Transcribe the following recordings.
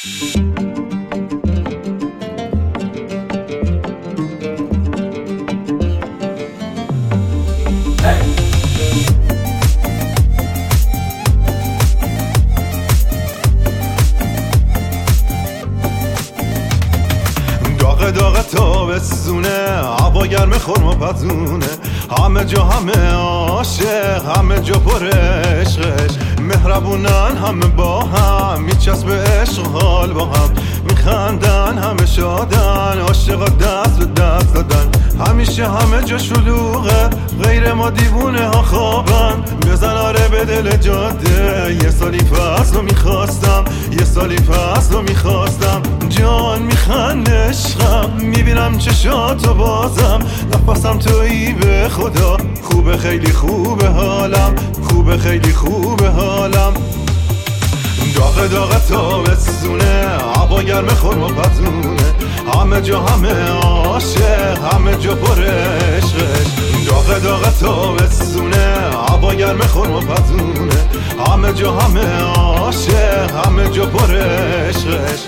داغ تابستونه، هوا گرم خرما پزونه، همه جا همه عاشق، همه جا پر عشقش، مهربونن همه با هم، میچسب عشق حال با هم، میخندن همه شادن، عاشقا دست به دست دادن، همیشه همه جا شلوغه، غیر ما دیوونه ها خوابن، بزن آره به دل جاده، یه سالی فصل رو میخواستم، یه سالی فصل رو میخواستم، جان میخند عشقم، میبینم چشاتو بازم، نفسم تویی به خدا، خوبه خیلی خوبه حالم، خوبه خیلی خوبه حالم. داغ داغ تابستونه، هوا گرم خرما پزونه، همه جا همه عاشق، همه جا پر عشقش، داغ داغ تابستونه، هوا گرم خرما پزونه، همه جا همه عاشق، همه جا پر عشقش.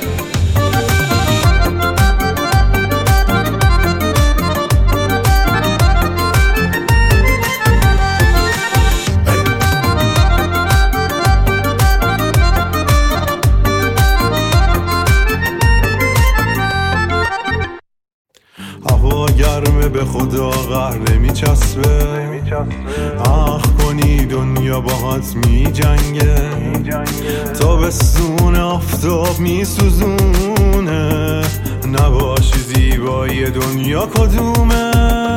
هوا گرمه به خدا قهر نمیچسبه، اخ کنی دنیا باهات میجنگه، تابستون آفتاب میسوزونه، نباشی زیبایی دنیا کدومه،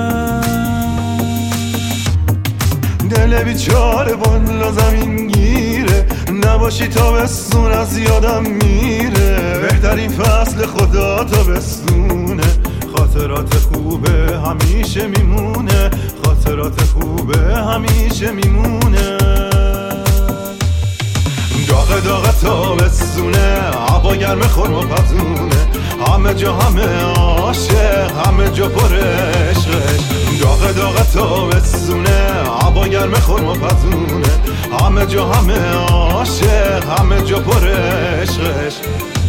دل بیچاره بالا زمین گیره، نباشی تابستون از یادم میره، بهترین فصل خدا تابستونه، خاطرات خوبه همیشه میمونه، خاطرات خوبه همیشه میمونه. داغ داغ تابستونه، هوا گرم خرما پزونه، همه جا همه عاشق، همه جا پر عشقش، داغ داغ تابستونه، هوا گرم خرما پزونه، همه جا همه عاشق، همه جا پر عشقش.